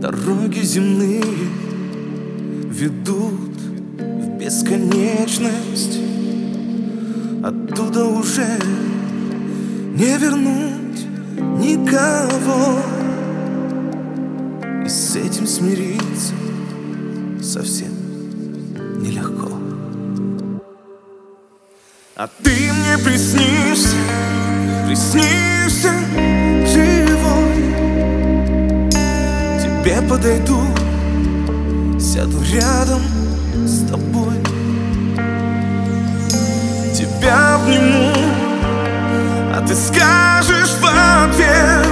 Дороги земные ведут в бесконечность. Оттуда уже не вернуть никого. И с этим смириться совсем нелегко. А ты мне приснишься, приснишься живой. Тебе подойду, сяду рядом с тобой. Тебя обниму, а ты скажешь в ответ: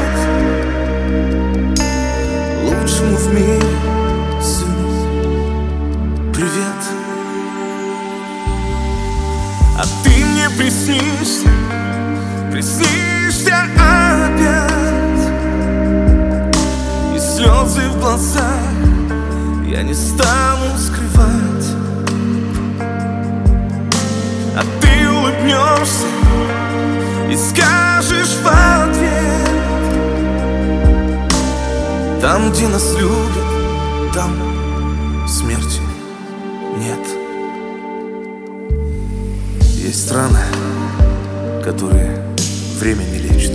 лучшему в мире сыну привет. А ты мне приснишься, приснишься опять. И слезы в глазах я не стану скрывать. А ты улыбнешься и скажешь в ответ: там, где нас любят, там смерти нет. Есть страны, которые время не лечит,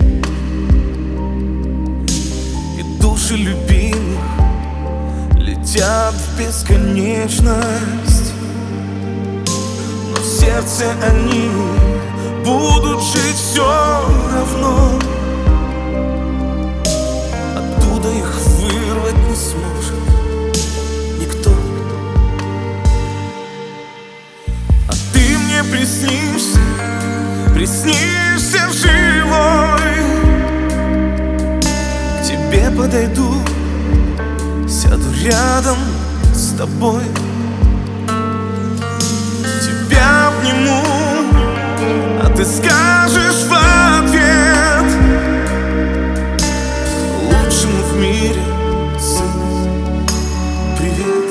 и души любимых летят в бесконечность. Но в сердце они будут жить все равно. Оттуда их вырвать не сможет никто. А ты мне приснишься, приснишься живой. К тебе подойду, сяду рядом с тобой. Тебя обниму, а ты скажешь в ответ: лучшему в мире сыну привет.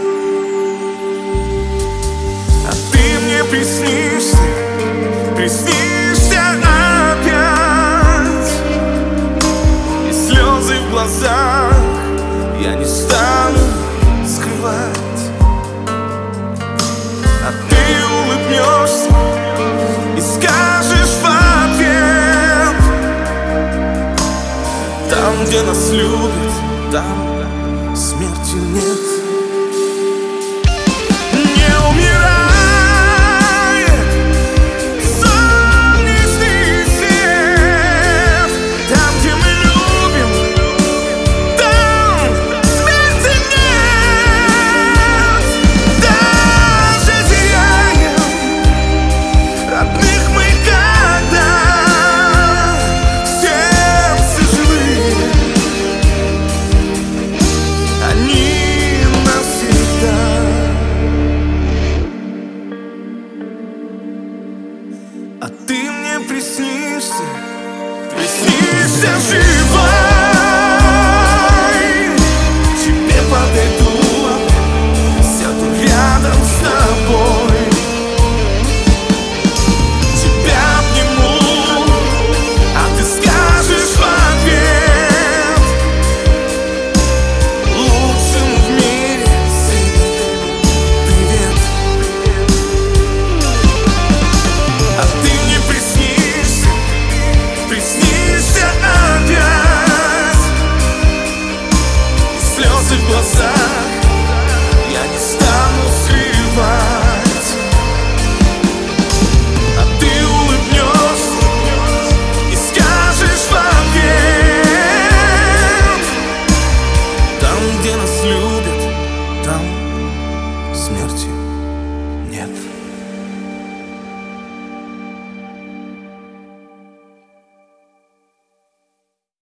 А ты мне приснишься, приснишься опять. И слезы в глазах я не стану скрывать. А ты улыбнешься и скажешь в ответ: там, где нас любят, там смерти нет.